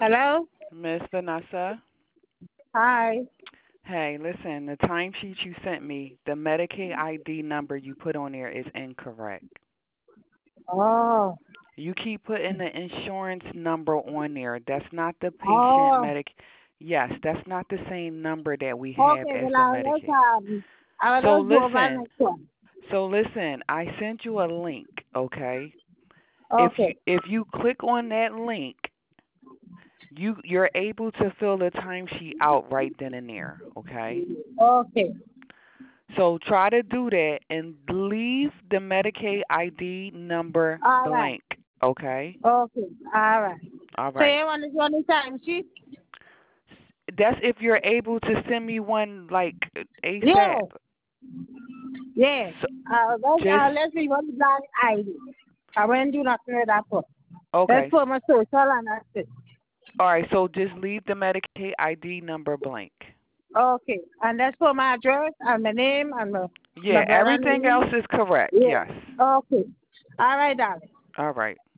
Hello? Miss Vanessa. Hi. Hey, listen, the timesheet you sent me, the Medicaid ID number you put on there is incorrect. Oh. You keep putting the insurance number on there. That's not the patient Oh. medic. Yes, that's not the same number that we have Okay, as well, the let's, Medicaid. So let's go over listen, next one. I sent you a link, okay? Okay. If you click on that link, you're able to fill the timesheet out right then and there, okay? Okay. So try to do that and leave the Medicaid ID number All right. blank, okay? Okay. All right. All So right. you want to do any time sheet? That's if you're able to send me one like ASAP. Yes. Yes. So just Let's see what is that ID. I won't do nothing with that one. Let's okay. put my social and that's it. All right, so just leave the Medicaid ID number blank. Okay. And let's put my address and my name and my Yeah, brother everything else name. is correct. Yes. Yes. Okay. All right, darling. All right.